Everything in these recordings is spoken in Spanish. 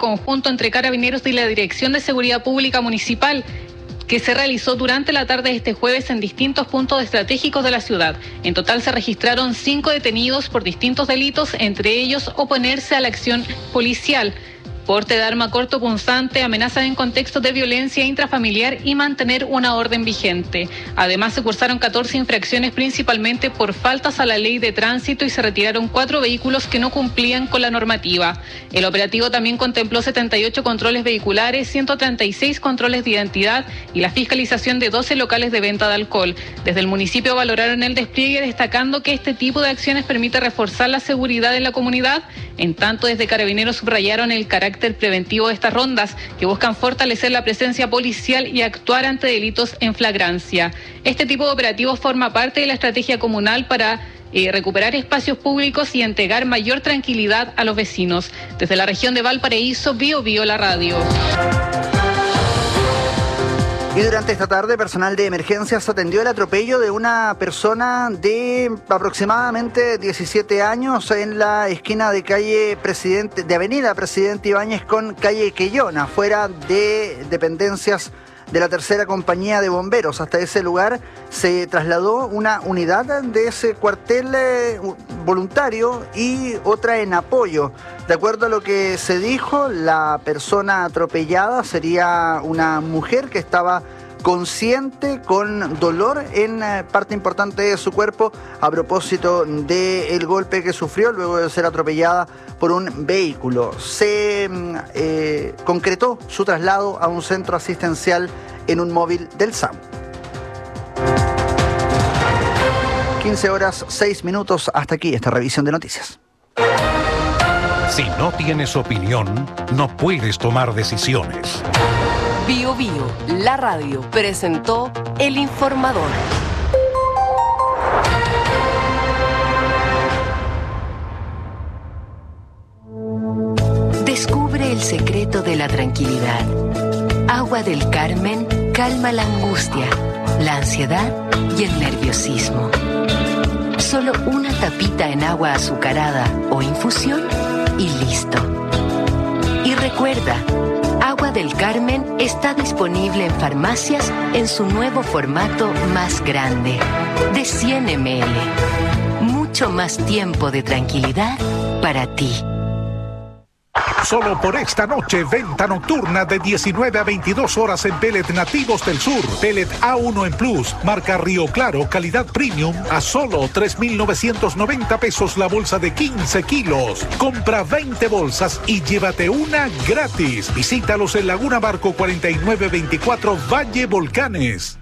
conjunto entre Carabineros y la Dirección de Seguridad Pública Municipal, que se realizó durante la tarde de este jueves en distintos puntos estratégicos de la ciudad. En total se registraron 5 detenidos por distintos delitos, entre ellos oponerse a la acción policial, porte de arma corto punzante, amenaza en contexto de violencia intrafamiliar y mantener una orden vigente. Además, se cursaron 14 infracciones principalmente por faltas a la ley de tránsito y se retiraron 4 vehículos que no cumplían con la normativa. El operativo también contempló 78 controles vehiculares, 136 controles de identidad y la fiscalización de 12 locales de venta de alcohol. Desde el municipio valoraron el despliegue, destacando que este tipo de acciones permite reforzar la seguridad en la comunidad. En tanto, desde Carabineros subrayaron el carácter preventivo de estas rondas, que buscan fortalecer la presencia policial y actuar ante delitos en flagrancia. Este tipo de operativos forma parte de la estrategia comunal para recuperar espacios públicos y entregar mayor tranquilidad a los vecinos. Desde la región de Valparaíso, Bio la radio. Y durante esta tarde, personal de emergencias atendió el atropello de una persona de aproximadamente 17 años en la esquina de Avenida Presidente Ibáñez con calle Quellona, fuera de dependencias de la tercera compañía de bomberos. Hasta ese lugar se trasladó una unidad de ese cuartel voluntario y otra en apoyo. De acuerdo a lo que se dijo, la persona atropellada sería una mujer que estaba consciente, con dolor en parte importante de su cuerpo a propósito del golpe que sufrió luego de ser atropellada por un vehículo. Se concretó su traslado a un centro asistencial en un móvil del SAM. 15:06. Hasta aquí esta revisión de noticias. Si no tienes opinión, no puedes tomar decisiones. Bio, la radio, presentó El Informador. Descubre el secreto de la tranquilidad. Agua del Carmen calma la angustia, la ansiedad y el nerviosismo. Solo una tapita en agua azucarada o infusión y listo. Y recuerda, Agua del Carmen está disponible en farmacias en su nuevo formato más grande, de 100 ml. Mucho más tiempo de tranquilidad para ti. Solo por esta noche, venta nocturna de 19 a 22 horas en pellet nativos del sur. Pellet A1 en Plus, marca Río Claro, calidad premium, a solo 3,990 pesos la bolsa de 15 kilos. Compra 20 bolsas y llévate una gratis. Visítalos en Laguna Barco 4924 Valle Volcanes.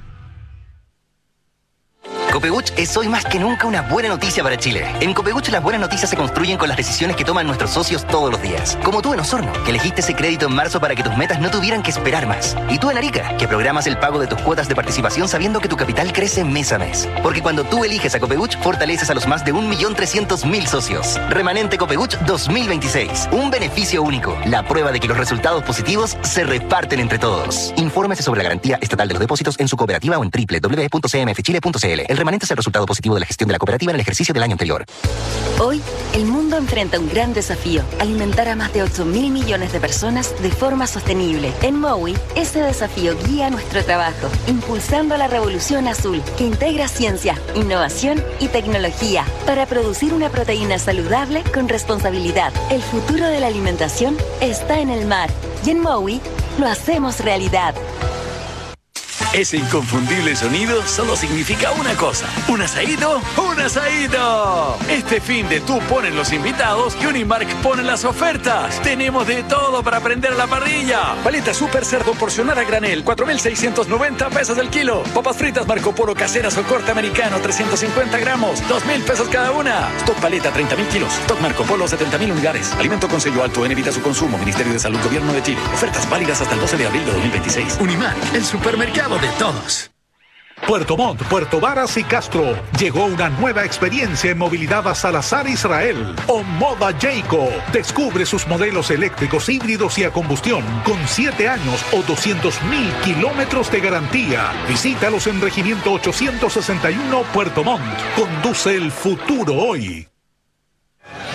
Copebuch es hoy más que nunca una buena noticia para Chile. En Copebuch las buenas noticias se construyen con las decisiones que toman nuestros socios todos los días. Como tú en Osorno, que elegiste ese crédito en marzo para que tus metas no tuvieran que esperar más. Y tú en Arica, que programas el pago de tus cuotas de participación sabiendo que tu capital crece mes a mes. Porque cuando tú eliges a Copebuch, fortaleces a los más de 1.300.000 socios. Remanente Copebuch 2026. Un beneficio único. La prueba de que los resultados positivos se reparten entre todos. Infórmese sobre la garantía estatal de los depósitos en su cooperativa o en www.cmfchile.cl. El remanente es el resultado positivo de la gestión de la cooperativa en el ejercicio del año anterior. Hoy, el mundo enfrenta un gran desafío: alimentar a más de 8.000 millones de personas de forma sostenible. En Mowi, ese desafío guía nuestro trabajo, impulsando la revolución azul, que integra ciencia, innovación y tecnología para producir una proteína saludable con responsabilidad. El futuro de la alimentación está en el mar, y en Mowi lo hacemos realidad. Ese inconfundible sonido solo significa una cosa: un asadito, un asadito. Este fin de tú pones los invitados y Unimark pone las ofertas. Tenemos de todo para prender a la parrilla. Paleta super cerdo porcionada a granel, 4,690 pesos el kilo. Papas fritas Marco Polo caseras o corte americano, 350 gramos, 2,000 pesos cada una. Stock paleta, 30,000 kilos. Stock Marco Polo, 70,000 unidades. Alimento con sello alto en evita su consumo. Ministerio de Salud, Gobierno de Chile. Ofertas válidas hasta el 12 de abril de 2026. Unimark, el supermercado de todos. Puerto Montt, Puerto Varas y Castro. Llegó una nueva experiencia en movilidad a Salazar Israel. Omoda Jayco. Descubre sus modelos eléctricos, híbridos y a combustión con 7 años o 200,000 kilómetros de garantía. Visítalos en Regimiento 861 Puerto Montt. Conduce el futuro hoy.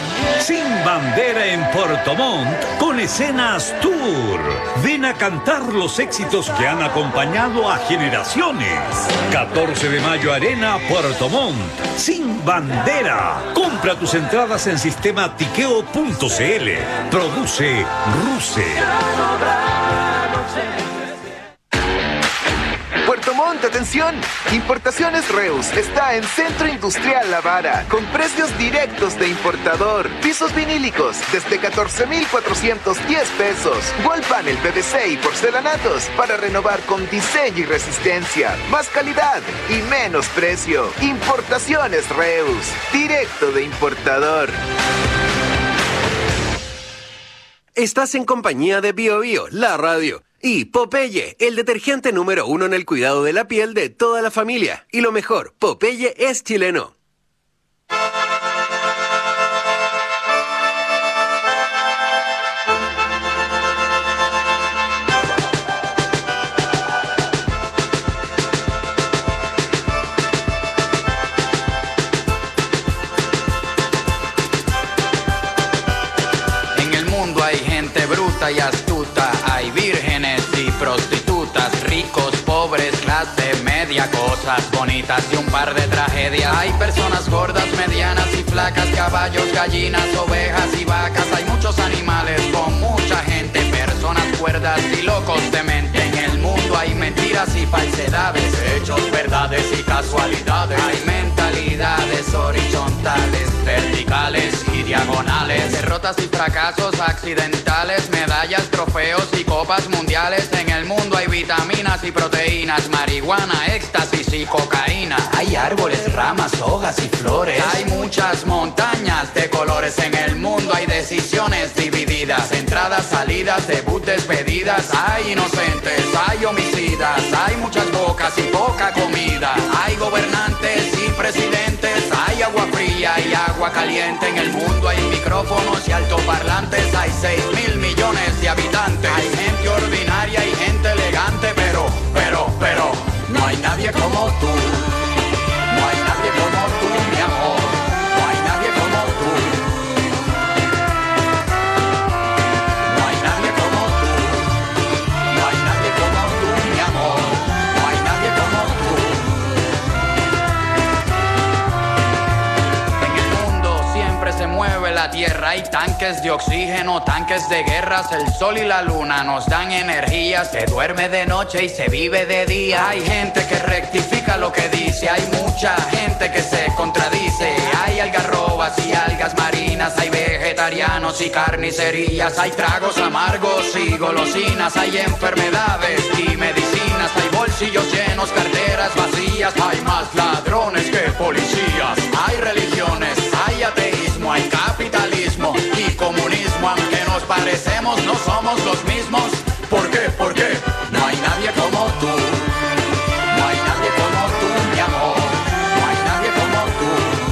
Sin Bandera en Puerto Montt con Escenas Tour. Ven a cantar los éxitos que han acompañado a generaciones. 14 de mayo Arena, Puerto Montt. Sin Bandera. Compra tus entradas en sistema tiqueo.cl. Produce Ruse. Puerto Montt, atención. Importaciones Reus está en Centro Industrial La Vara, con precios directos de importador. Pisos vinílicos desde 14,410 pesos. Wall panel PVC y porcelanatos para renovar con diseño y resistencia. Más calidad y menos precio. Importaciones Reus, directo de importador. Estás en compañía de Bio Bio, la radio. Y Popeye, el detergente número 1 en el cuidado de la piel de toda la familia. Y lo mejor, Popeye es chileno. En el mundo hay gente bruta y astuta, hay vírgenes y prostitutas, ricos, pobres, clase media, cosas bonitas y un par de tragedias. Hay personas gordas, medianas y flacas, caballos, gallinas, ovejas y vacas. Hay muchos animales con mucha gente, personas cuerdas y locos de mente. En el mundo hay mentiras y falsedades, hechos, verdades y casualidades. Hay mentalidades horizontales, verticales y diagonales, derrotas y fracasos accidentales, medallas, trofeos y copas mundiales. En el mundo hay vitaminas y proteínas, marihuana, éxtasis y cocaína. Hay árboles, ramas, hojas y flores. Hay muchas montañas de colores. En el mundo hay decisiones divididas, entradas, salidas, debut, despedidas. Hay inocentes, hay homicidas, hay muchas bocas y poca comida. Hay gobernantes y presidentes, hay agua fría y agua caliente. En el mundo hay micrófonos y altoparlantes, hay 6,000 millones de habitantes. Hay gente ordinaria y gente elegante, pero, no hay nadie como tú. No hay nadie como tú, mi amor. No hay nadie como tú. No hay nadie como tú. No hay nadie como tú, mi amor. No hay nadie como tú. En el mundo siempre se mueve la tierra. Hay tanques de oxígeno, tanques de guerras. El sol y la luna nos dan energía. Se duerme de noche y se vive de día. Hay gente que rectifica lo que dice. Hay mucha gente que se contradice. Hay algarrobas y algas marinas. Hay vegetarianos y carnicerías. Hay tragos amargos y golosinas. Hay enfermedades y medicinas. Hay bolsillos llenos, carteras vacías. Hay más ladrones que policías. Hay religiones, hay ateísmo, hay capitalismo y comunismo. Aunque nos parecemos, no somos los mismos. ¿Por qué? ¿Por qué? No hay nadie como tú. No hay nadie como tú, mi amor. No hay nadie como tú.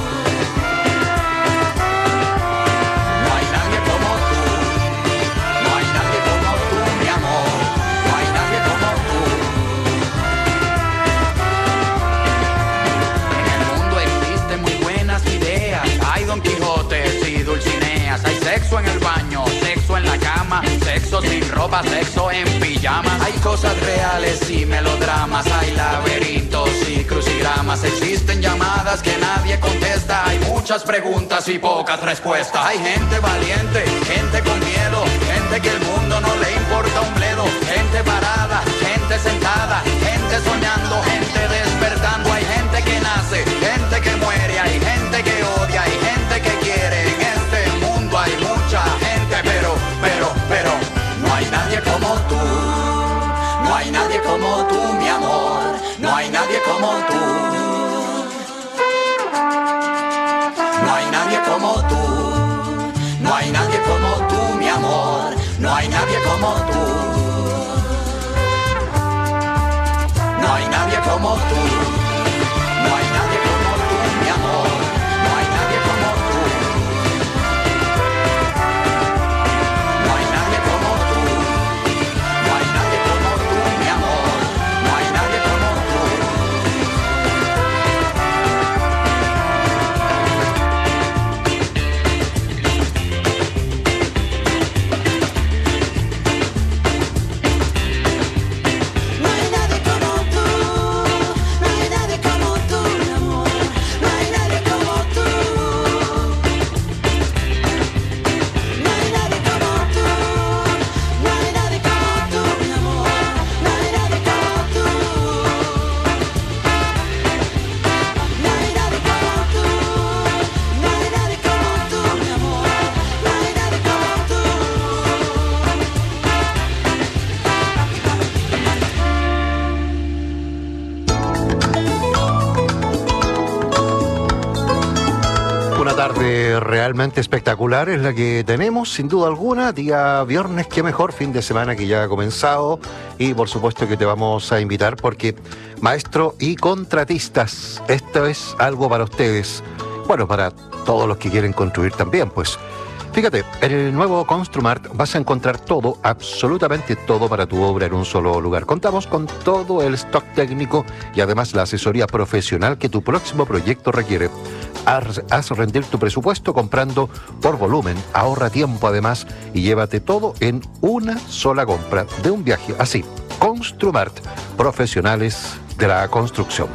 No hay nadie como tú. No hay nadie como tú, mi amor. No hay nadie como tú. En el mundo existen muy buenas ideas. Hay Don Quijotes y Dulcineas. Hay sexo en el baño, sexo en la cama, sexo sin ropa, sexo en pijama. Hay cosas reales y melodramas. Hay laberintos y crucigramas. Existen llamadas que nadie contesta. Hay muchas preguntas y pocas respuestas. Hay gente valiente, gente con miedo, gente que el mundo no le importa un bledo. Gente parada, gente sentada, gente soñando, gente despertando. Hay gente que nace, gente que muere. Hay gente que odia, hay gente que quiere. En este mundo hay mucha gente, pero no hay nadie como tú. No hay nadie como tú, mi amor. No hay nadie como tú. No hay nadie como tú. No hay nadie como tú, mi amor. No hay nadie como tú. No hay nadie como tú. No hay nadie como tú, mi amor. No hay nadie como tú. No hay nadie como tú. No hay nadie como tú, mi amor. No hay nadie como tú. realmente espectacular es la que tenemos, sin duda alguna. Día viernes, qué mejor fin de semana que ya ha comenzado. Y por supuesto que te vamos a invitar porque, maestro y contratistas, esto es algo para ustedes. Bueno, para todos los que quieren construir también, pues. Fíjate, en el nuevo Construmart vas a encontrar todo, absolutamente todo para tu obra en un solo lugar. Contamos con todo el stock técnico y además la asesoría profesional que tu próximo proyecto requiere. Haz rendir tu presupuesto comprando por volumen, ahorra tiempo además y llévate todo en una sola compra de un viaje. Así, Construmart, profesionales de la construcción.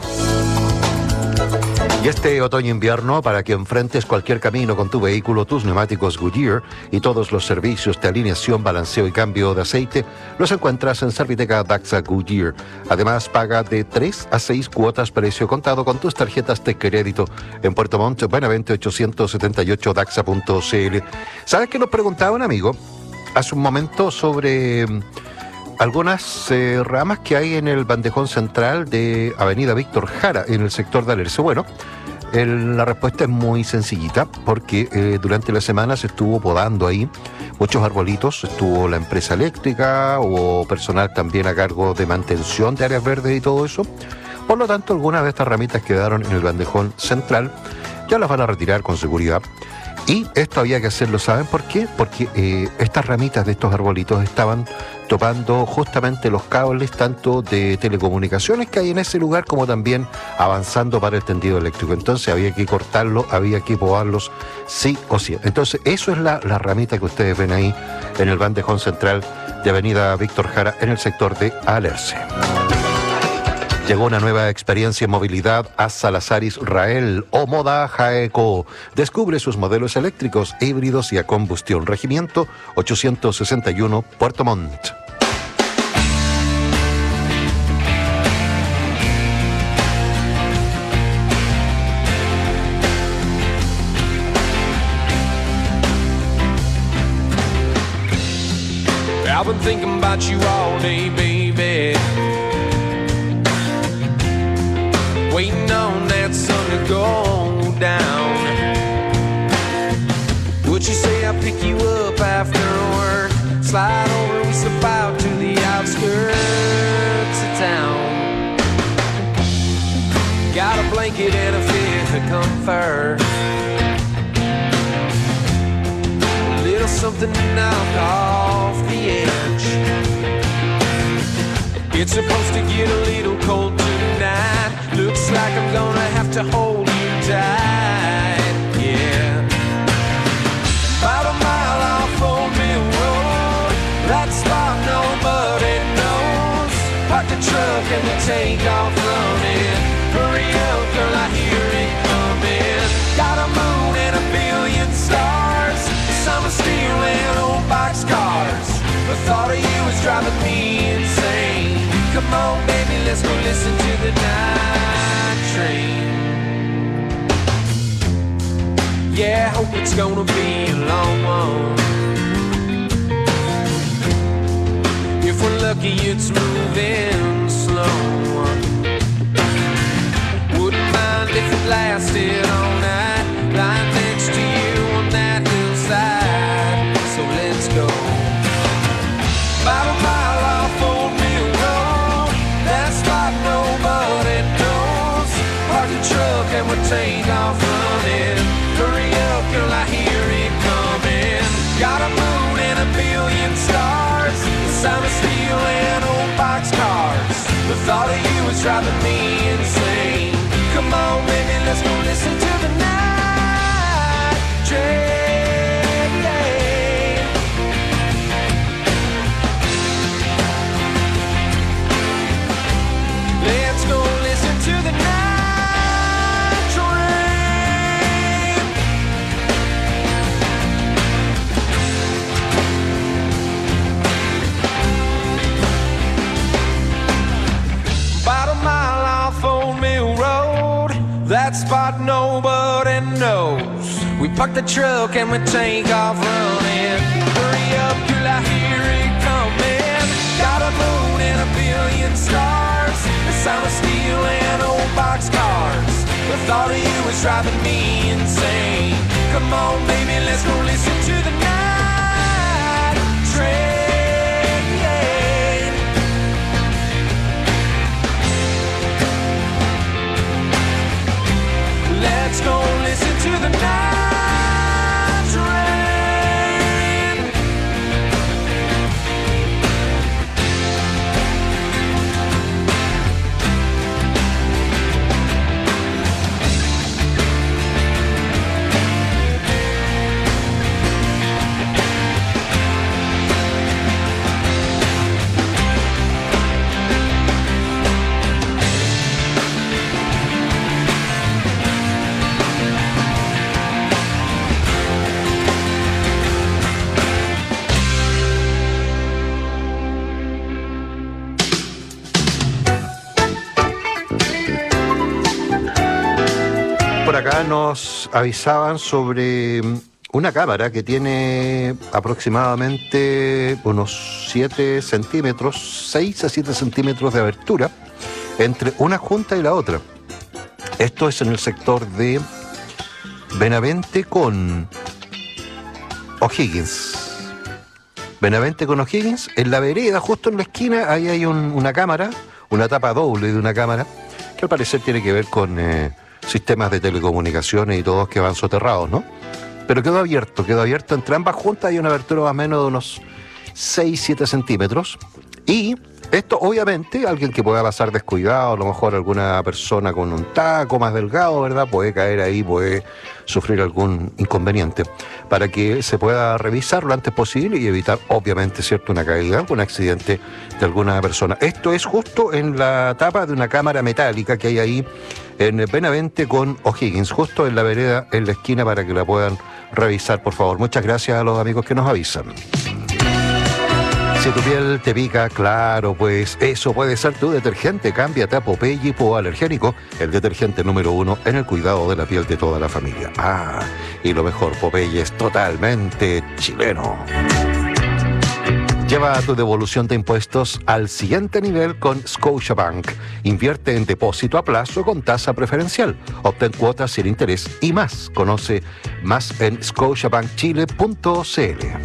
Y este otoño-invierno, para que enfrentes cualquier camino con tu vehículo, tus neumáticos Goodyear y todos los servicios de alineación, balanceo y cambio de aceite, los encuentras en Serviteca Daxa Goodyear. Además, paga de 3 a 6 cuotas precio contado con tus tarjetas de crédito en Puerto Montt, Benavente 878 Daxa.cl. ¿Sabes qué nos preguntaba un amigo hace un momento sobre algunas ramas que hay en el bandejón central de Avenida Víctor Jara, en el sector de Alerce? Bueno, la respuesta es muy sencillita, porque durante la semana se estuvo podando ahí muchos arbolitos, estuvo la empresa eléctrica o personal también a cargo de mantención de áreas verdes y todo eso. Por lo tanto, algunas de estas ramitas quedaron en el bandejón central, ya las van a retirar con seguridad. Y esto había que hacerlo, ¿saben por qué? Porque estas ramitas de estos arbolitos estaban topando justamente los cables tanto de telecomunicaciones que hay en ese lugar como también avanzando para el tendido eléctrico. Entonces había que cortarlo, había que podarlos sí o sí. Entonces eso es la ramita que ustedes ven ahí en el bandejón central de Avenida Víctor Jara en el sector de Alerce. Llegó una nueva experiencia en movilidad a Salazar Israel o Moda Jaeco. Descubre sus modelos eléctricos, híbridos y a combustión. Regimiento 861, Puerto Montt. I've been thinking about you all day, baby. Waiting on that sun to go down. Would you say I'll pick you up after work? Slide over, we slip out to the outskirts of town. Got a blanket and a fit of comfort. A little something to knock off the edge. It's supposed to get a little cold tonight. Looks like I'm gonna have to hold you tight, yeah. About a mile off Old Mill Road, that spot nobody knows. Park the truck and we take off running. Hurry up, girl, I hear it coming. Got a moon and a billion stars, summer steel and old boxcars. The thought of you is driving me insane. Come on, baby, let's go listen to the night train. Yeah, I hope it's gonna be a long one. If we're lucky, it's moving slow. Wouldn't mind if it lasted all night. Lying next to you on that hillside. So let's go. About a mile off Old Mill Road, that spot nobody knows. Park the truck and we'll take off running. Hurry up, girl, I hear it coming. Got a moon and a billion stars, the sound of steel and old boxcars. The thought of you is driving me insane. Come on, baby, let's go listen to the night train. Let's go listen to the night train. About a mile off Old Mill Road, that spot nobody knows. We park the truck and we take off running. Hurry up, girl, I hear it coming. Got a moon and a billion stars, the sound of steel and old boxcars. The thought of you is driving me insane. Come on, acá nos avisaban sobre una cámara que tiene aproximadamente unos 7 centímetros, 6 a 7 centímetros de abertura entre una junta y la otra. Esto es en el sector de Benavente con O'Higgins. Benavente con O'Higgins, en la vereda, justo en la esquina, ahí hay una cámara, una tapa doble de una cámara, que al parecer tiene que ver con sistemas de telecomunicaciones y todos que van soterrados, ¿no? Pero quedó abierto entre ambas juntas, hay una abertura más o menos de unos 6-7 centímetros, y esto obviamente, alguien que pueda pasar descuidado, a lo mejor alguna persona con un taco más delgado, ¿verdad? Puede caer ahí, puede sufrir algún inconveniente, para que se pueda revisar lo antes posible y evitar, obviamente, ¿cierto?, una caída, algún accidente de alguna persona. Esto es justo en la tapa de una cámara metálica que hay ahí en Benavente con O'Higgins, justo en la vereda, en la esquina, para que la puedan revisar, por favor. Muchas gracias a los amigos que nos avisan. Si tu piel te pica, claro, pues eso puede ser tu detergente. Cámbiate a Popeye Hipoalergénico, el detergente número 1 en el cuidado de la piel de toda la familia. Ah, y lo mejor, Popeye es totalmente chileno. Lleva tu devolución de impuestos al siguiente nivel con Scotiabank. Invierte en depósito a plazo con tasa preferencial. Obtén cuotas sin interés y más. Conoce más en scotiabankchile.cl.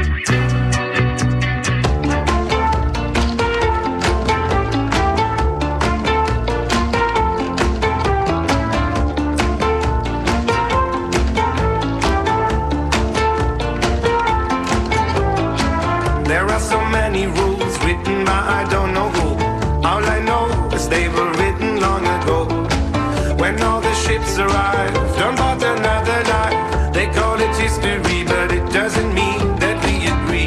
Arrived, don't bother another life. They call it history, but it doesn't mean that we agree.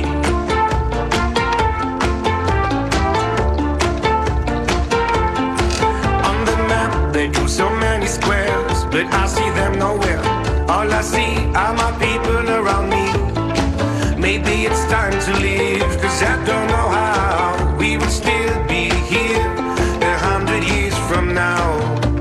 On the map, they do so many squares, but I see them nowhere. All I see are my people around me. Maybe it's time to leave, 'cause I don't know how we will still be here 100 years from now.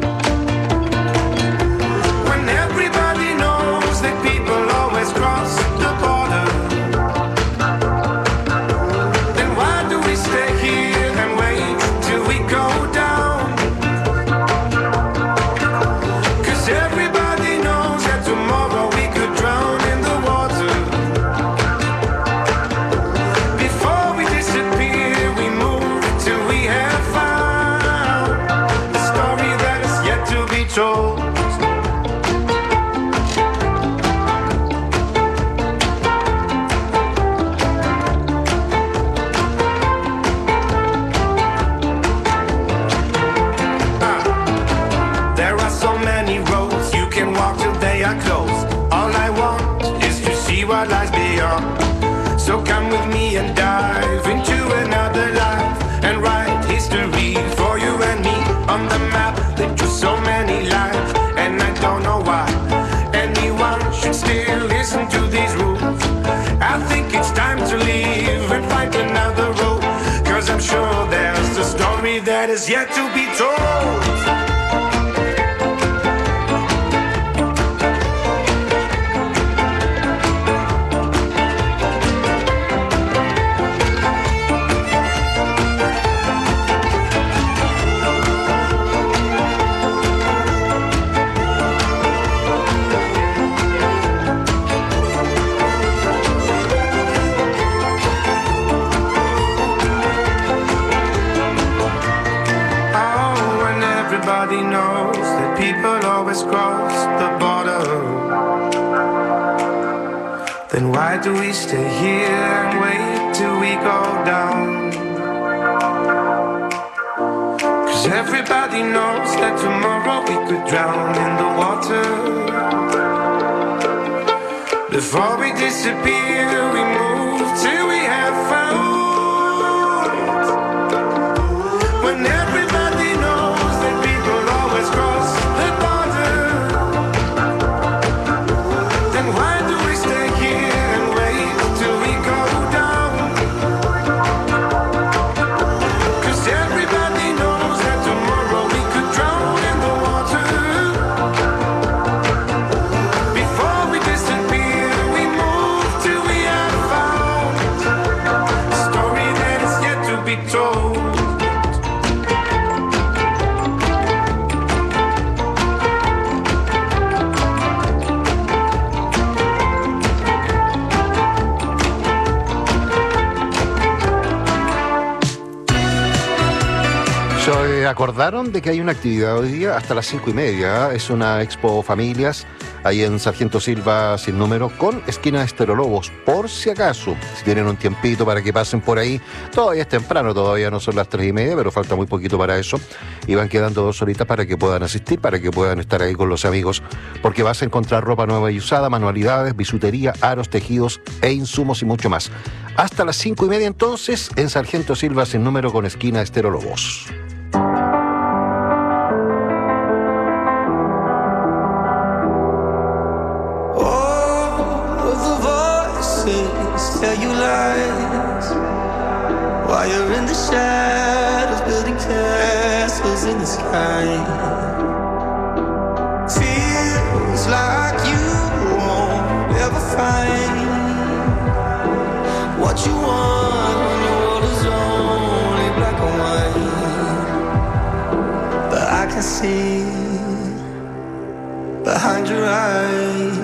So come with me and dive into another life and write history for you and me. On the map, they drew so many lives, and I don't know why anyone should still listen to these rules. I think it's time to leave and find another road, 'cause I'm sure there's a story that is yet to be told. Everybody knows that people always cross the border. Then why do we stay here and wait till we go down? 'Cause everybody knows that tomorrow we could drown in the water. Before we disappear, we move till we have found. When everybody knows that people always cross the border, then why do we stay here and wait till we go down? 'Cause everybody knows that tomorrow we could drown in the water. Se acordaron de que hay una actividad hoy día hasta las 5:30. Es una expo familias ahí en Sargento Silva sin número con esquina Esterolobos, por si acaso, si tienen un tiempito para que pasen por ahí. Todavía es temprano, todavía no son las 3:30, pero falta muy poquito para eso. Y van quedando 2 horitas para que puedan asistir, para que puedan estar ahí con los amigos, porque vas a encontrar ropa nueva y usada, manualidades, bisutería, aros, tejidos e insumos y mucho más. Hasta las 5:30 entonces en Sargento Silva sin número con esquina Esterolobos. Tell you lies while you're in the shadows, building castles in the sky. Feels like you won't ever find what you want when your world is only black and white. But I can see behind your eyes.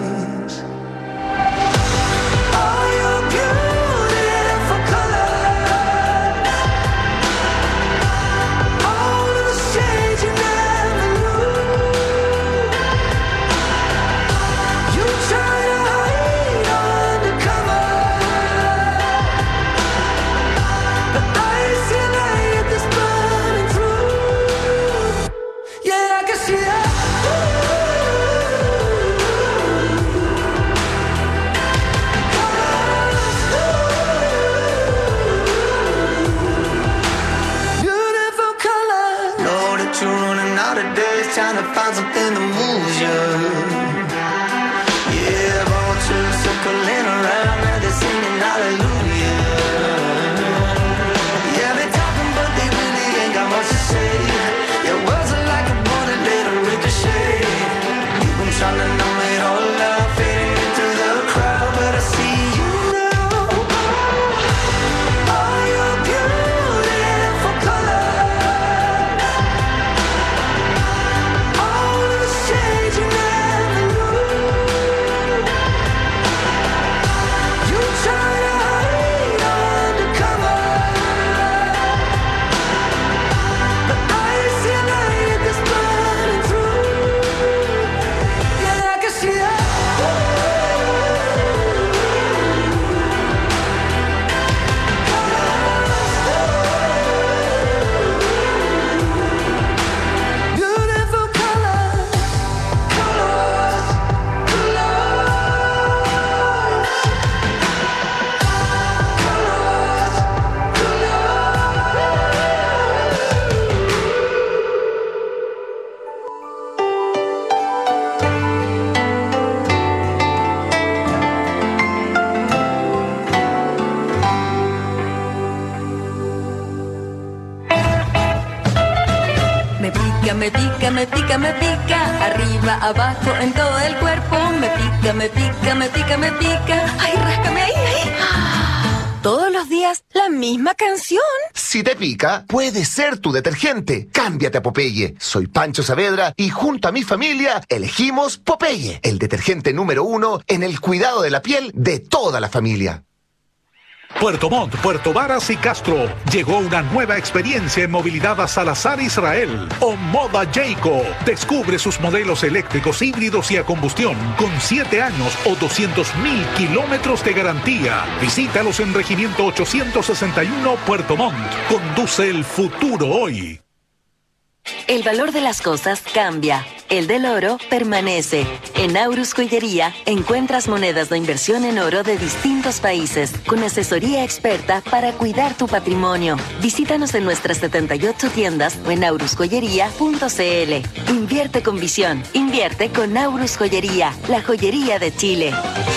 Trying to find something that moves you. Yeah, vultures circling around and they're singing hallelujah. Yeah, they're talking but they really ain't got much to say. Your words are like a bullet, let them ricochet. You've been trying to numb it all up, fading into the crowd, but I see you now. All your beautiful colors. Me pica, me pica, arriba, abajo, en todo el cuerpo. Me pica, me pica, me pica, me pica. Ay, ráscame ahí, ahí. Todos los días, la misma canción. Si te pica, puede ser tu detergente. Cámbiate a Popeye. Soy Pancho Saavedra y junto a mi familia elegimos Popeye, el detergente número 1 en el cuidado de la piel de toda la familia. Puerto Montt, Puerto Varas y Castro. Llegó una nueva experiencia en movilidad a Salazar Israel. Omoda Jayco. Descubre sus modelos eléctricos, híbridos y a combustión con 7 años o 200.000 kilómetros de garantía. Visítalos en Regimiento 861 Puerto Montt. Conduce el futuro hoy. El valor de las cosas cambia. El del oro permanece. En Aurus Joyería encuentras monedas de inversión en oro de distintos países, con asesoría experta para cuidar tu patrimonio. Visítanos en nuestras 78 tiendas o en aurusjoyería.cl. Invierte con visión. Invierte con Aurus Joyería, la joyería de Chile.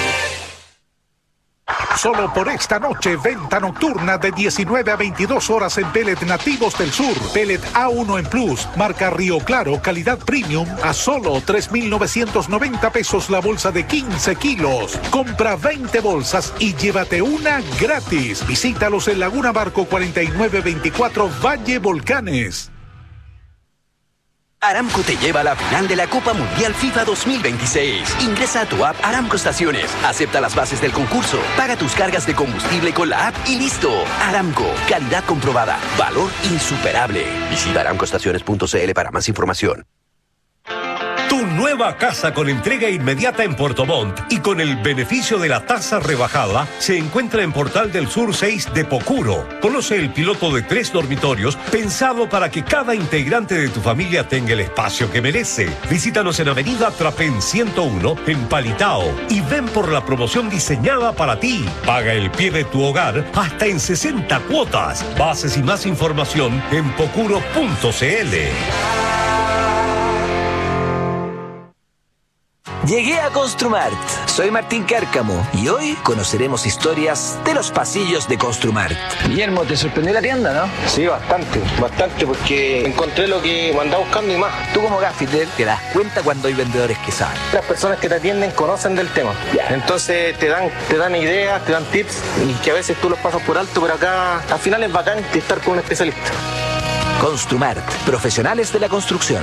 Solo por esta noche, venta nocturna de 19 a 22 horas en Pellet Nativos del Sur. Pellet A1 en Plus, marca Río Claro, calidad premium, a solo 3.990 pesos la bolsa de 15 kilos. Compra 20 bolsas y llévate una gratis. Visítalos en Laguna Barco 4924 Valle Volcanes. Aramco te lleva a la final de la Copa Mundial FIFA 2026. Ingresa a tu app Aramco Estaciones, acepta las bases del concurso, paga tus cargas de combustible con la app y listo. Aramco, calidad comprobada, valor insuperable. Visita aramcoestaciones.cl para más información. Tu nueva casa con entrega inmediata en Puerto Montt y con el beneficio de la tasa rebajada se encuentra en Portal del Sur 6 de Pocuro. Conoce el piloto de 3 dormitorios pensado para que cada integrante de tu familia tenga el espacio que merece. Visítanos en Avenida Trapén 101 en Palitao y ven por la promoción diseñada para ti. Paga el pie de tu hogar hasta en 60 cuotas. Bases y más información en pocuro.cl. Llegué a Construmart. Soy Martín Cárcamo y hoy conoceremos historias de los pasillos de Construmart. Guillermo, ¿te sorprendió la tienda, no? Sí, bastante, porque encontré lo que me andaba buscando y más. Tú como gaffiter te das cuenta cuando hay vendedores que saben. Las personas que te atienden conocen del tema. Entonces te dan ideas, te dan tips y que a veces tú los pasas por alto, pero acá al final es bacán estar con un especialista. Construmart, profesionales de la construcción.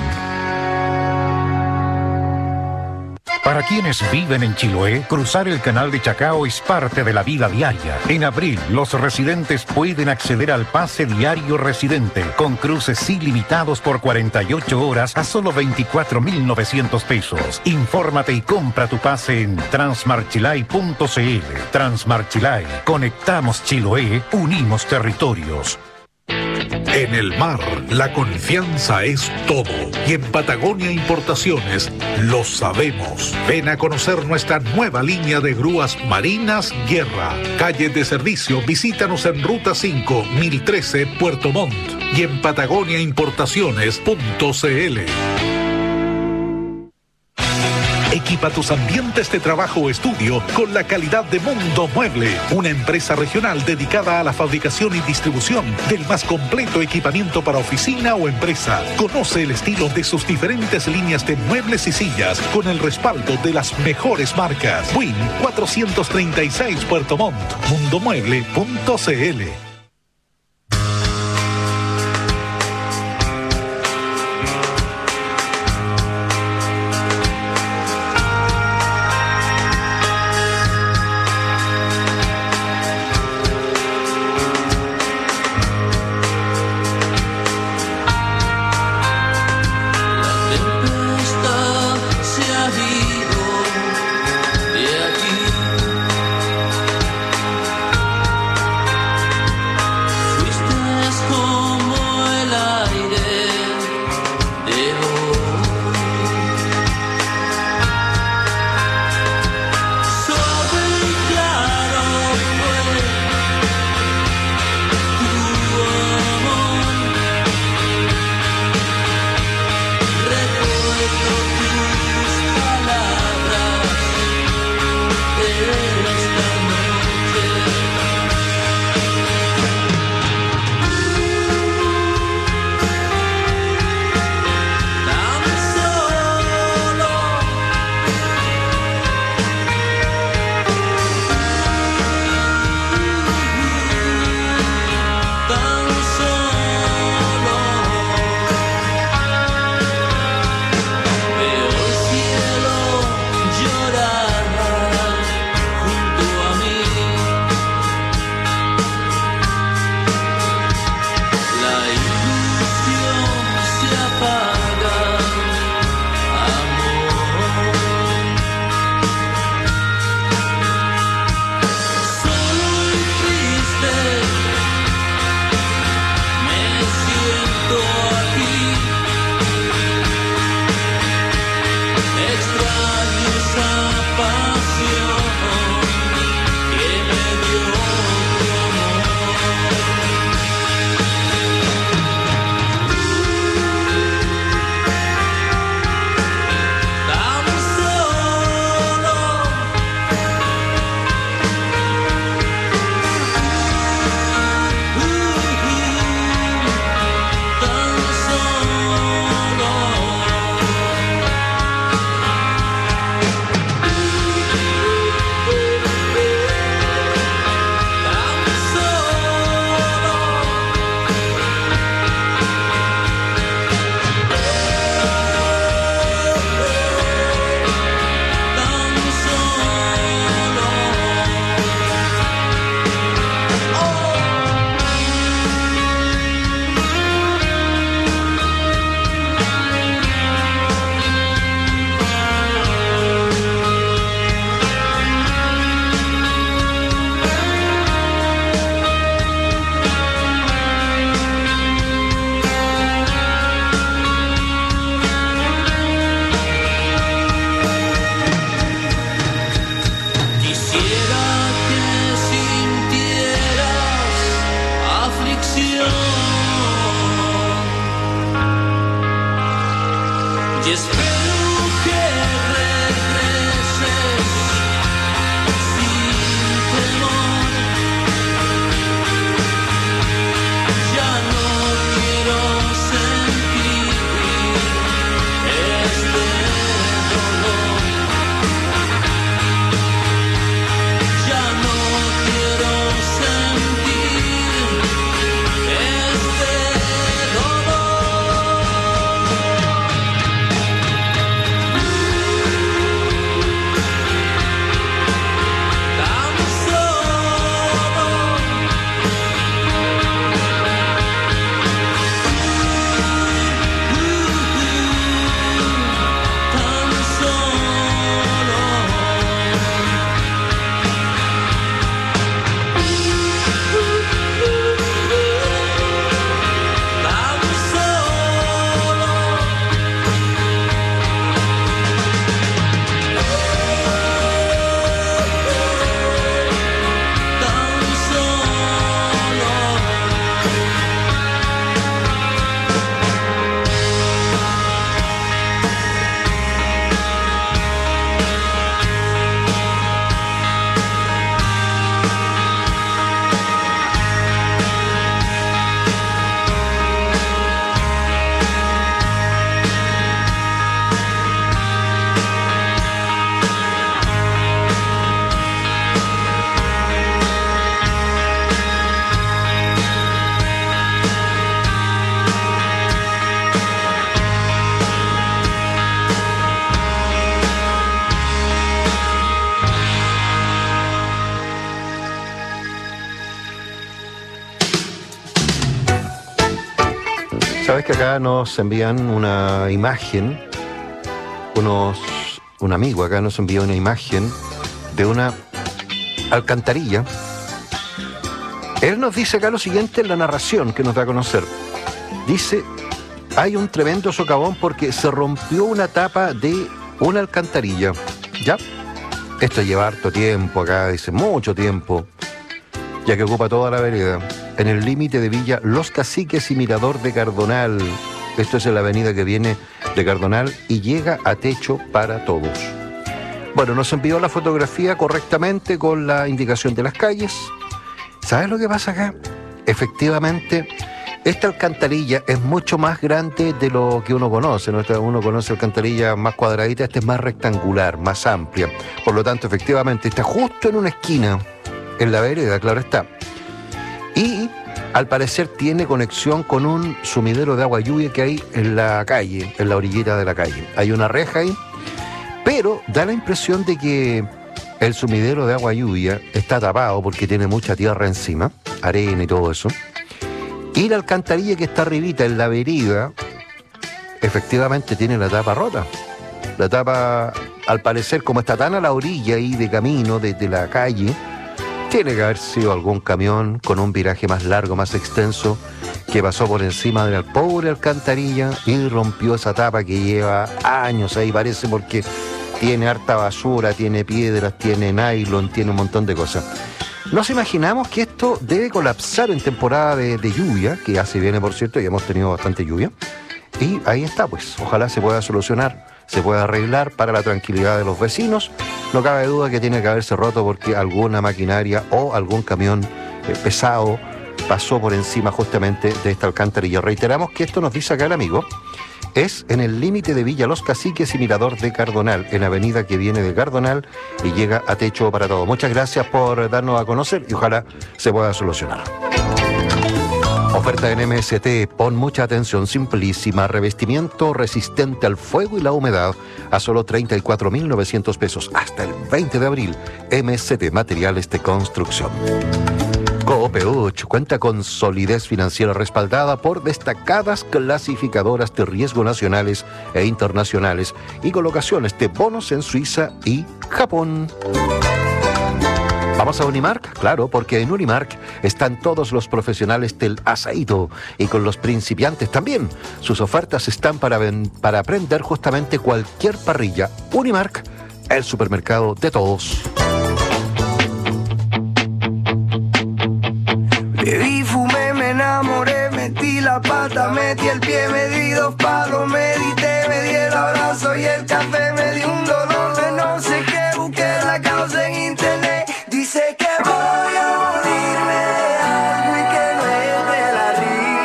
Para quienes viven en Chiloé, cruzar el canal de Chacao es parte de la vida diaria. En abril, los residentes pueden acceder al pase diario residente, con cruces ilimitados por 48 horas a solo 24.900 pesos. Infórmate y compra tu pase en transmarchilay.cl. Transmarchilay. Conectamos Chiloé, unimos territorios. En el mar, la confianza es todo. Y en Patagonia Importaciones lo sabemos. Ven a conocer nuestra nueva línea de grúas marinas Guerra. Calle de servicio, visítanos en Ruta 5, 1013, Puerto Montt. Y en patagoniaimportaciones.cl. Equipa tus ambientes de trabajo o estudio con la calidad de Mundo Mueble, una empresa regional dedicada a la fabricación y distribución del más completo equipamiento para oficina o empresa. Conoce el estilo de sus diferentes líneas de muebles y sillas con el respaldo de las mejores marcas. Win 436 Puerto Montt, mundomueble.cl. ilusión. Y espero que regreses sin temor. Ya no quiero sentir este dolor. Ya no quiero sentir este Sabes que acá nos envían una imagen, un amigo acá nos envía una imagen de una alcantarilla. Él nos dice acá lo siguiente en la narración que nos da a conocer. Dice, hay un tremendo socavón porque se rompió una tapa de una alcantarilla. ¿Ya? Esto lleva harto tiempo acá, dice, mucho tiempo, ya que ocupa toda la vereda, en el límite de Villa Los Caciques y Mirador de Cardonal. Esto es en la avenida que viene de Cardonal y llega a Techo para Todos. Bueno, nos envió la fotografía correctamente con la indicación de las calles. ¿Sabes lo que pasa acá? Efectivamente, esta alcantarilla es mucho más grande de lo que uno conoce, ¿no? Uno conoce alcantarilla más cuadradita, esta es más rectangular, más amplia. Por lo tanto, efectivamente, está justo en una esquina, en la vereda, claro está. Y al parecer tiene conexión con un sumidero de agua lluvia que hay en la calle, en la orillita de la calle. Hay una reja ahí, pero da la impresión de que el sumidero de agua lluvia está tapado porque tiene mucha tierra encima, arena y todo eso. Y la alcantarilla que está arribita en la vereda, efectivamente tiene la tapa rota. La tapa, al parecer, como está tan a la orilla ahí de camino, desde la calle, tiene que haber sido algún camión con un viraje más largo, más extenso, que pasó por encima de la pobre alcantarilla y rompió esa tapa que lleva años ahí, parece, porque tiene harta basura, tiene piedras, tiene nylon, tiene un montón de cosas. Nos imaginamos que esto debe colapsar en temporada de lluvia, que ya se viene, por cierto, y hemos tenido bastante lluvia. Y ahí está, pues, ojalá se pueda solucionar, se pueda arreglar para la tranquilidad de los vecinos. No cabe duda que tiene que haberse roto porque alguna maquinaria o algún camión pesado pasó por encima justamente de esta alcantarilla. Reiteramos que esto nos dice acá el amigo, es en el límite de Villa Los Caciques y Mirador de Cardonal, en la avenida que viene de Cardonal y llega a Techo para Todo. Muchas gracias por darnos a conocer y ojalá se pueda solucionar. Oferta en MST, pon mucha atención, simplísima, revestimiento resistente al fuego y la humedad a solo 34.900 pesos hasta el 20 de abril. MST, materiales de construcción. Coopeuch cuenta con solidez financiera respaldada por destacadas clasificadoras de riesgo nacionales e internacionales y colocaciones de bonos en Suiza y Japón. ¿Vamos a Unimark? Claro, porque en Unimark están todos los profesionales del asaído y con los principiantes también. Sus ofertas están para aprender justamente cualquier parrilla. Unimark, el supermercado de todos. Bebí, fumé, me enamoré. enamoré, metí la pata, metí el pie, me di 2 palos, medité, me di el abrazo y el café, me di un dolor de no sé qué, busqué la causa en internet, dice que voy a morirme de algo y que no es de la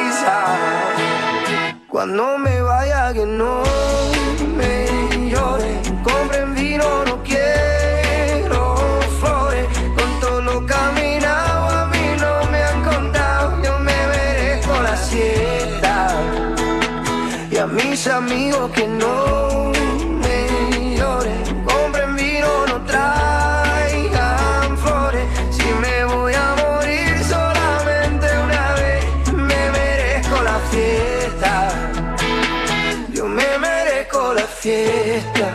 risa, cuando me vaya que no me llore, compren vino, no quiero flores, con todo lo caminado a mí no me han contado, yo me merezco la siesta, y a mis amigos que no me lloren, compren vino, no traigan flores, si me voy a morir solamente una vez, me merezco la fiesta, yo me merezco la fiesta.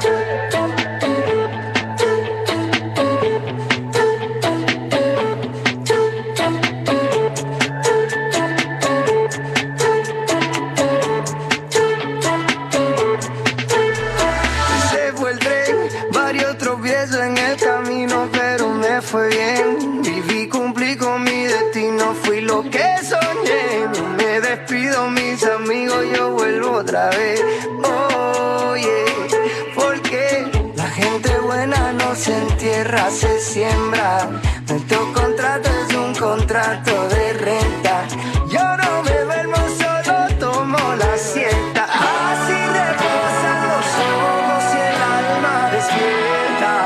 Se fue el tren, varios tropiezos en el camino, pero me fue bien. Viví, cumplí con mi destino, fui lo que soñé. No me despido, mis amigos, yo vuelvo otra vez. Oye, porque la gente buena no se entierra, se siembra. Nuestro contrato es un contrato de renta. Yo no me duermo, solo tomo la siesta. Así reposan los ojos y el alma despierta.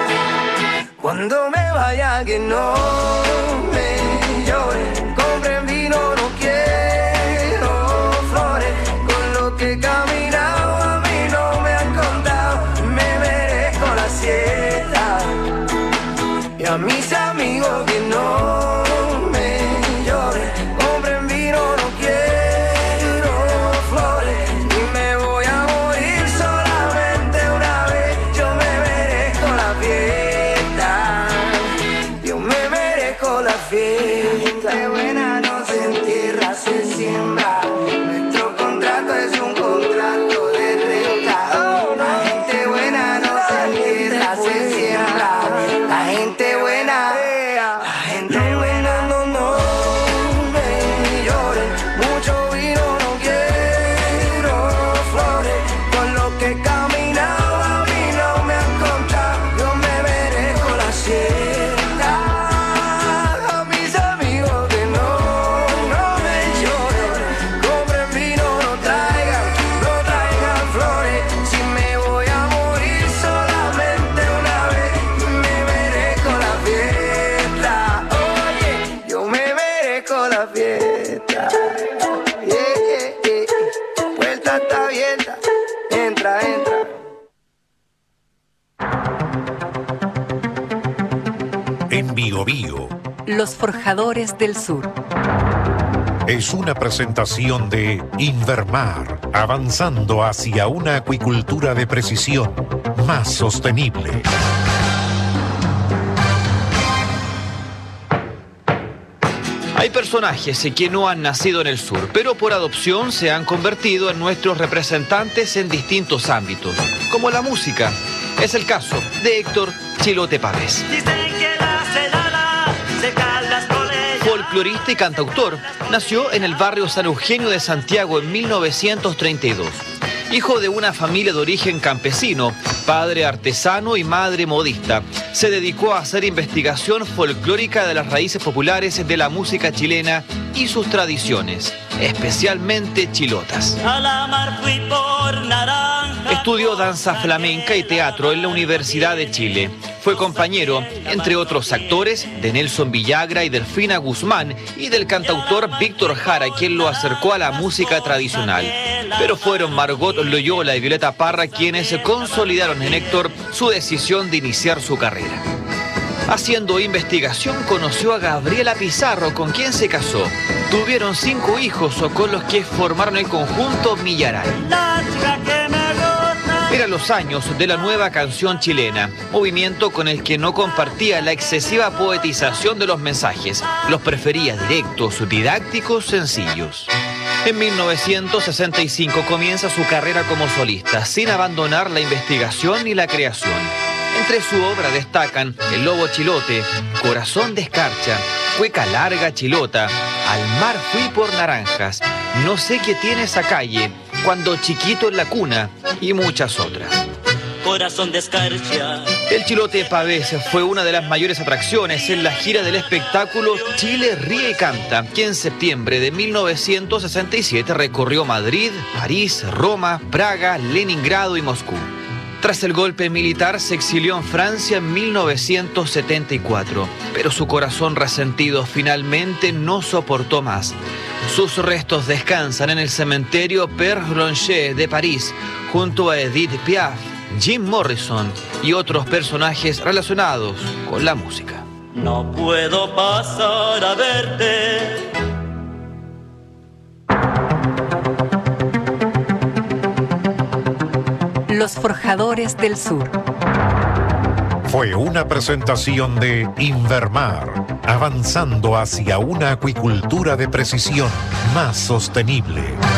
Cuando me vaya que no me lloren, compren vino, no quiero flores, con lo que he caminado a mí no me han contado, me merezco la siesta, y a mis amigos que no me lloren, compren vino, no quiero flores, y me voy a morir solamente una vez, yo me merezco la fiesta, yo me merezco la fiesta. Gente buena no se entierra, se siembra, nuestro contrato es un contrato de renta. La gente buena no se entierra, se siembra, la gente buena, la gente buena no me lloren, mucho vino, no quiero flores, con lo que he caminado a mí no me han contado, yo me merezco la siesta, a mis amigos que no me lloren, compren vino, no traigan flores, si me voy a morir solamente una vez, me merezco la fiesta, oye, yo me merezco la fiesta, puerta está abierta, entra. En Bio Bio Los Forjadores del Sur. es una presentación de Invermar, avanzando hacia una acuicultura de precisión más sostenible. Hay personajes que no han nacido en el sur, pero por adopción se han convertido en nuestros representantes en distintos ámbitos, como la música. Es el caso de Héctor Chilote Pávez. Folclorista y cantautor, nació en el barrio San Eugenio de Santiago en 1932. Hijo de una familia de origen campesino, padre artesano y madre modista, se dedicó a hacer investigación folclórica de las raíces populares de la música chilena y sus tradiciones, especialmente chilotas. A la mar fui por naranja. Estudió danza flamenca y teatro en la Universidad de Chile. Fue compañero, entre otros actores, de Nelson Villagra y Delfina Guzmán y del cantautor Víctor Jara, quien lo acercó a la música tradicional. Pero fueron Margot Loyola y Violeta Parra quienes consolidaron en Héctor su decisión de iniciar su carrera. Haciendo investigación conoció a Gabriela Pizarro, con quien se casó. Tuvieron 5 hijos, con los que formaron el conjunto Millaray. Eran los años de la nueva canción chilena, movimiento con el que no compartía la excesiva poetización de los mensajes. Los prefería directos, didácticos, sencillos. En 1965 comienza su carrera como solista, sin abandonar la investigación ni la creación. Entre su obra destacan El lobo chilote, Corazón de escarcha, Cueca larga chilota, Al mar fui por naranjas, No sé qué tiene esa calle, Cuando chiquito en la cuna y muchas otras. Corazón de escarcha. El Chilote Pavés fue una de las mayores atracciones en la gira del espectáculo Chile Ríe y Canta, que en septiembre de 1967 recorrió Madrid, París, Roma, Praga, Leningrado y Moscú. Tras el golpe militar se exilió en Francia en 1974, pero su corazón resentido finalmente no soportó más. Sus restos descansan en el cementerio Père Lachaise de París, junto a Edith Piaf, Jim Morrison y otros personajes relacionados con la música. No puedo pasar a verte. Los Forjadores del Sur. Fue una presentación de Invermar, avanzando hacia una acuicultura de precisión más sostenible.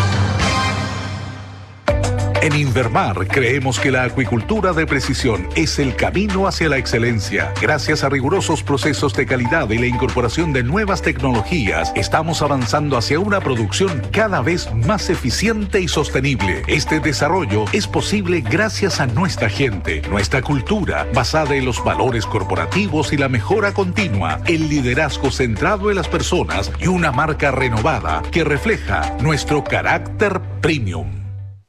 En Invermar creemos que la acuicultura de precisión es el camino hacia la excelencia. Gracias a rigurosos procesos de calidad y la incorporación de nuevas tecnologías, estamos avanzando hacia una producción cada vez más eficiente y sostenible. Este desarrollo es posible gracias a nuestra gente, nuestra cultura, basada en los valores corporativos y la mejora continua, el liderazgo centrado en las personas y una marca renovada que refleja nuestro carácter premium.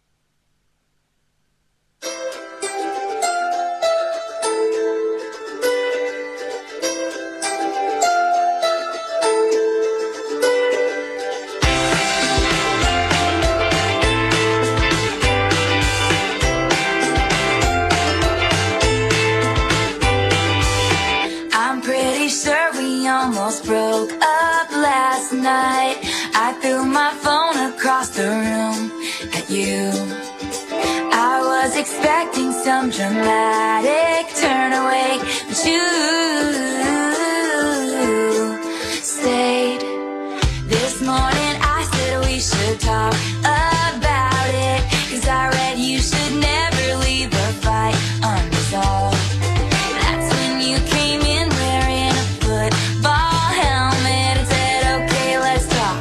Broke up last night. I threw my phone across the room at you. I was expecting some dramatic turn away, but you stayed. This morning I said we should talk about it, 'cause I read you should never leave a fight unresolved. That's when you came in wearing a football helmet and said, okay, let's talk.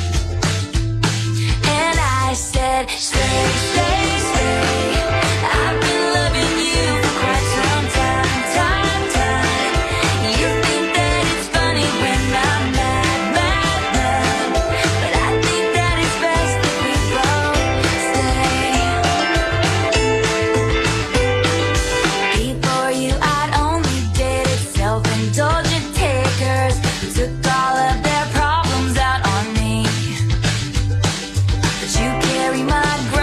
And I said, stay, stay, stay. I've been loving you for quite some time, time. You think that it's funny when I'm mad, mad, mad, but I think that it's best if we both stay. Before you, I'd only dated self-indulgent takers who took all of their problems out on me. But you carry my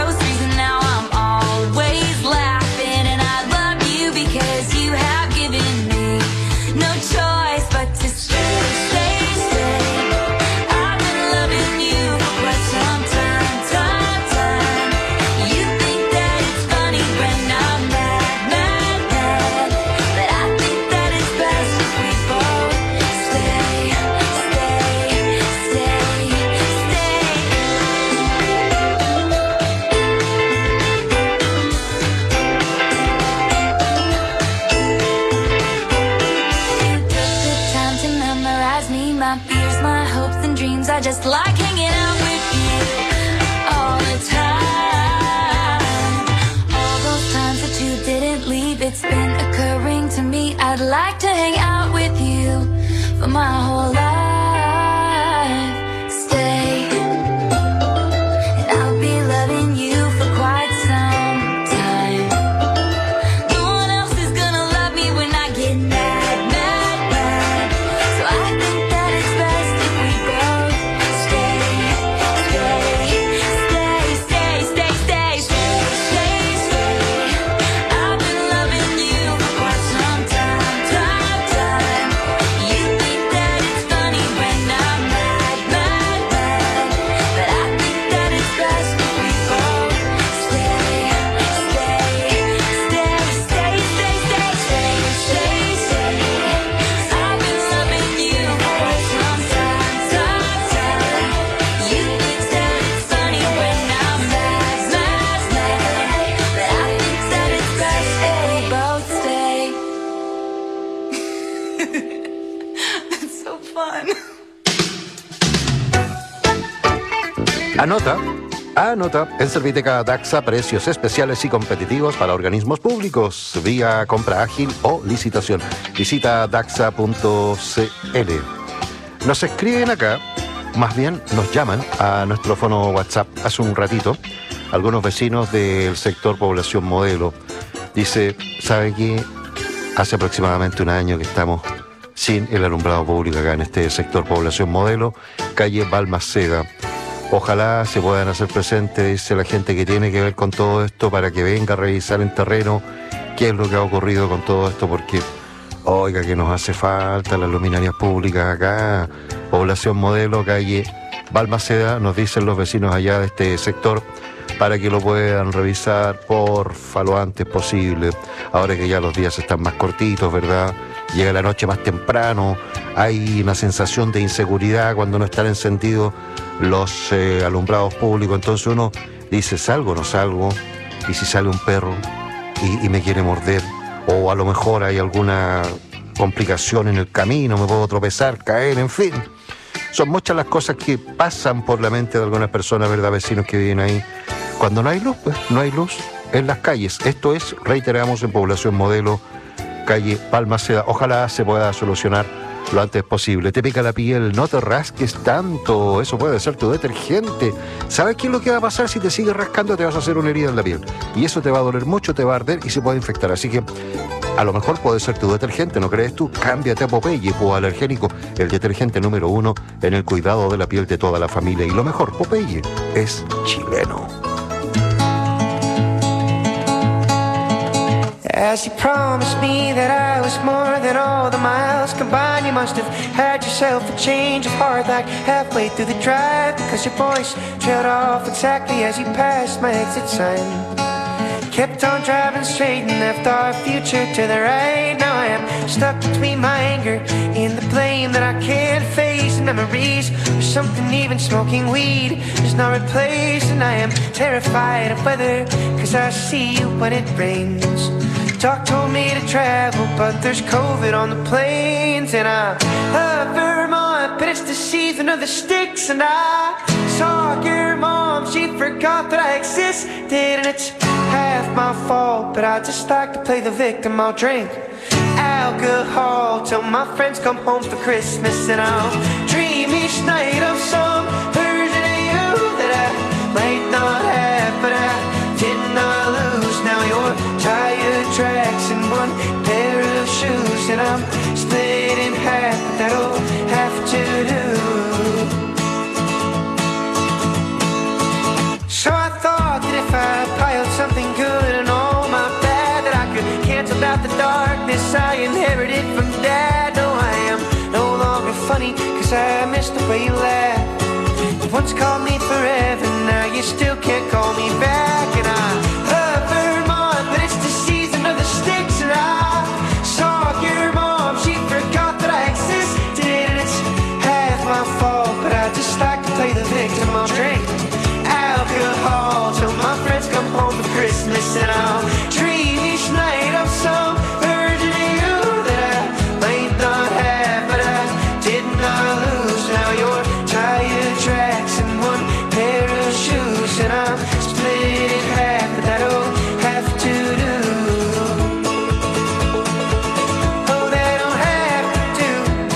Anota, en Serviteca Daxa, precios especiales y competitivos para organismos públicos, vía compra ágil o licitación. Visita daxa.cl. Nos escriben acá, más bien nos llaman a nuestro fono WhatsApp hace un ratito, algunos vecinos del sector Población Modelo. Dice, ¿sabe qué? Hace aproximadamente un año que estamos sin el alumbrado público acá en este sector Población Modelo, calle Balmaceda. Ojalá se puedan hacer presentes, dice la gente que tiene que ver con todo esto, para que venga a revisar en terreno qué es lo que ha ocurrido con todo esto, porque, oiga, que nos hace falta las luminarias públicas acá. Población Modelo, calle Balmaceda, nos dicen los vecinos allá de este sector, para que lo puedan revisar, porfa, lo antes posible. Ahora que ya los días están más cortitos, ¿verdad? Llega la noche más temprano, hay una sensación de inseguridad cuando no están encendidos los alumbrados públicos. Entonces uno dice, ¿salgo o no salgo? Y si sale un perro y me quiere morder, o a lo mejor hay alguna complicación en el camino, me puedo tropezar, caer, en fin. Son muchas las cosas que pasan por la mente de algunas personas, ¿verdad? Vecinos que viven ahí. Cuando no hay luz, pues no hay luz en las calles. Esto es, reiteramos, en Población Modelo, calle Balmaceda. Ojalá se pueda solucionar lo antes posible. Te pica la piel, no te rasques tanto, eso puede ser tu detergente. ¿Sabes qué es lo que va a pasar? Si te sigues rascando, te vas a hacer una herida en la piel, y eso te va a doler mucho, te va a arder y se puede infectar. Así que a lo mejor puede ser tu detergente, ¿no crees tú? Cámbiate a Popeye Hipoalergénico, el detergente número 1 en el cuidado de la piel de toda la familia. Y lo mejor, Popeye es chileno. As you promised me that I was more than all the miles combined, you must have had yourself a change of heart like halfway through the drive, because your voice trailed off exactly as you passed my exit sign. Kept on driving straight and left our future to the right. Now I am stuck between my anger and the blame that I can't face, and memories of something even smoking weed is not replaced. And I am terrified of weather, cause I see you when it rains. Doc told me to travel, but there's COVID on the planes. And I love Vermont, but it's the season of the sticks. And I saw your mom, she forgot that I existed. And it's half my fault, but I just like to play the victim. I'll drink alcohol till my friends come home for Christmas. And I'll dream each night of some version of you that I might not have, but I did not lose. Now you're tired tracks and one pair of shoes, and I'm split in half, but that'll have to do. So I thought that if I piled something good and all my bad, that I could cancel out the darkness I inherited from Dad. No, I am no longer funny, cause I miss the way you laugh. You once called me forever, now you still can't call me back. And I love Vermont, but it's the season of the sticks. And I saw your mom, she forgot that I existed. And it's half my fault, but I just like to play the victim. I'll drink alcohol till my friends come home for Christmas. And I'll dream each night of some version of you that I might not have, but I did not lose. Now you're tired tracks and one pair of shoes, and I'm split in half, but that'll have to do. Oh, that'll have to do.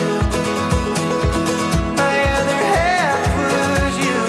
My other half was you.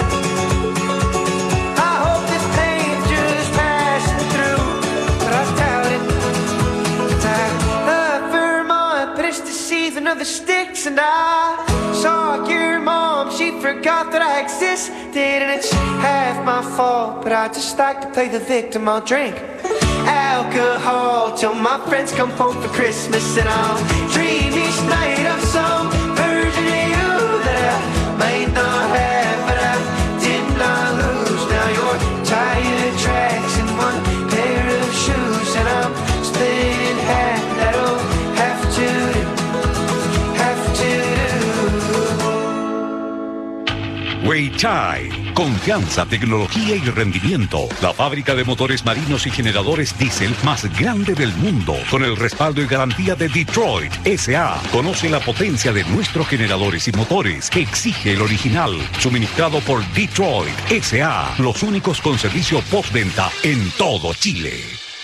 I hope this pain's just passing through, but I doubt it. 'Cause I love Vermont, but it's the season of the sticks. And I saw your mom, she forgot that I existed. And it's half my fault, but I just like to play the victim. I'll drink alcohol till my friends come home for Christmas. And I'll dream each night of some version of you that I might not have, but I did not lose. Now you're tired tracks and one pair of shoes, and I'm split in half. That'll have to do, have to do. Weichai, Confianza, tecnología y rendimiento. La fábrica de motores marinos y generadores diésel más grande del mundo, con el respaldo y garantía de Detroit S.A. Conoce la potencia de nuestros generadores y motores que exige el original. Suministrado por Detroit S.A. Los únicos con servicio postventa en todo Chile.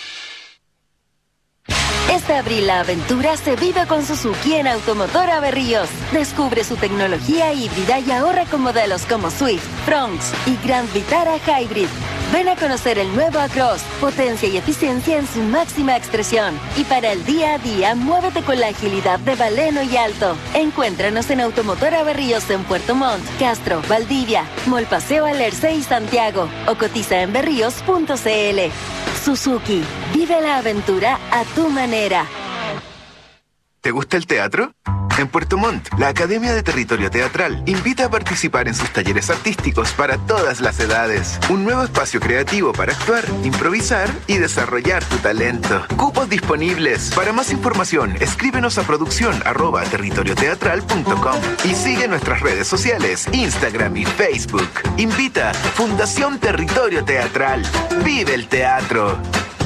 Este abril la aventura se vive con Suzuki en Automotora Berríos. Descubre su tecnología híbrida y ahorra con modelos como Swift, Bronx y Grand Vitara Hybrid. Ven a conocer el nuevo Across, potencia y eficiencia en su máxima expresión. Y para el día a día, muévete con la agilidad de Baleno y Alto. Encuéntranos en Automotora Berríos en Puerto Montt, Castro, Valdivia, Mall Paseo Alerce y Santiago. O cotiza en berríos.cl. Suzuki, vive la aventura a tu manera. ¿Te gusta el teatro? En Puerto Montt, la Academia de Territorio Teatral invita a participar en sus talleres artísticos para todas las edades. Un nuevo espacio creativo para actuar, improvisar y desarrollar tu talento. Cupos disponibles. Para más información, escríbenos a producción@territorioteatral.com y sigue nuestras redes sociales, Instagram y Facebook. Invita Fundación Territorio Teatral. ¡Vive el teatro!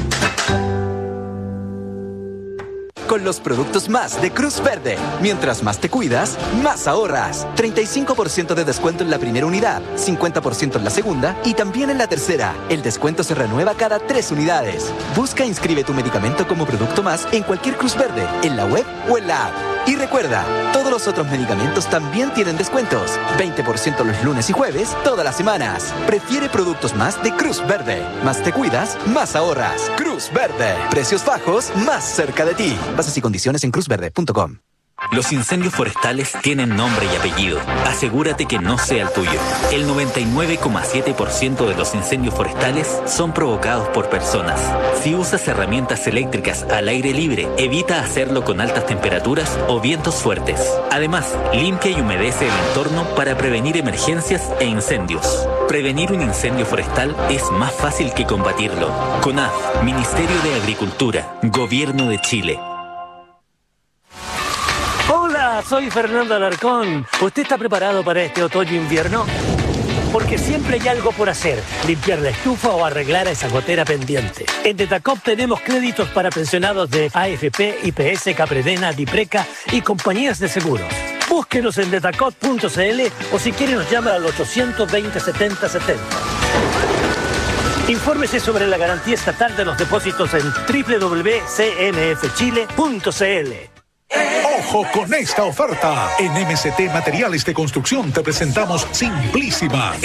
Con los productos más de Cruz Verde. Mientras más te cuidas, más ahorras. 35% de descuento en la primera unidad, 50% en la segunda y también en la tercera. El descuento se renueva cada 3 unidades. Busca e inscribe tu medicamento como producto más en cualquier Cruz Verde, en la web o en la app. Y recuerda, todos los otros medicamentos también tienen descuentos. 20% los lunes y jueves, todas las semanas. Prefiere productos más de Cruz Verde. Más te cuidas, más ahorras. Cruz Verde. Precios bajos, más cerca de ti. Bases y condiciones en cruzverde.com. Los incendios forestales tienen nombre y apellido. Asegúrate que no sea el tuyo. El 99,7% de los incendios forestales son provocados por personas. Si usas herramientas eléctricas al aire libre, evita hacerlo con altas temperaturas o vientos fuertes. Además, limpia y humedece el entorno para prevenir emergencias e incendios. Prevenir un incendio forestal es más fácil que combatirlo. CONAF, Ministerio de Agricultura, Gobierno de Chile. Hola, soy Fernando Alarcón. ¿Usted está preparado para este otoño-invierno? Porque siempre hay algo por hacer, limpiar la estufa o arreglar a esa gotera pendiente. En Detacop tenemos créditos para pensionados de AFP, IPS, Capredena, Dipreca y compañías de seguros. Búsquenos en detacop.cl o si quiere nos llama al 820 70 70. Infórmese sobre la garantía estatal de los depósitos en www.cmfchile.cl. ¡Ojo con esta oferta! En MCT Materiales de Construcción te presentamos Simplísima,